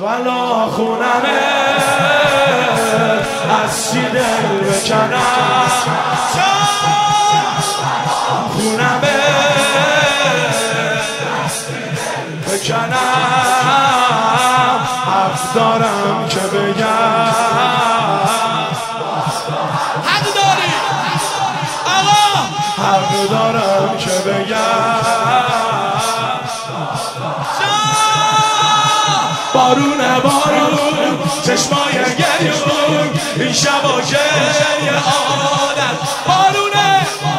والا خونمه از چی دل بکنم خونمه بکنم حق دارم که بگم حق داری آقا حق دارم که بگم بارونه بارون چشمای گریون این شبا گریه عادت بارونه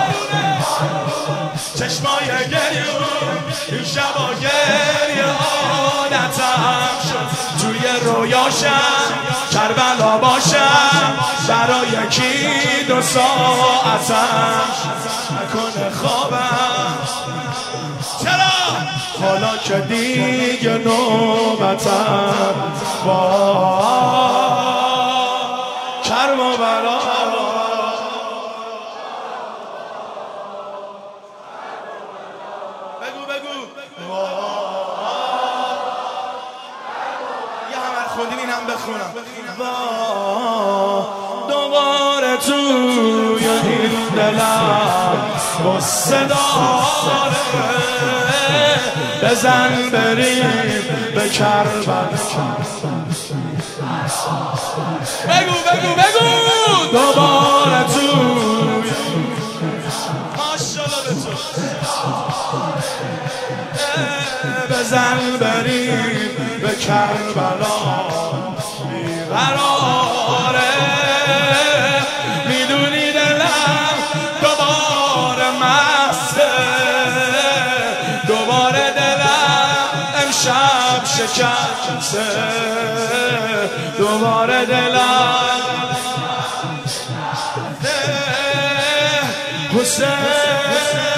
چشمای گریون این شبا گریه عادتم شد توی رویاشم کربلا باشم برای یکی 2 ساعتم نکنه خوابم چرا حالا که دیگه نوبتم با کرم و بلا بگو یه همه خوندین این هم بخونم دوباره توی این دلم غصه داره بزن بریم به کربلا بگو دوباره توی ماشالله به تو بزن بریم به کربلا بیقراره میدونی دلم دوباره مسته دوباره دلم امشب شکسته دوباره دلم حسین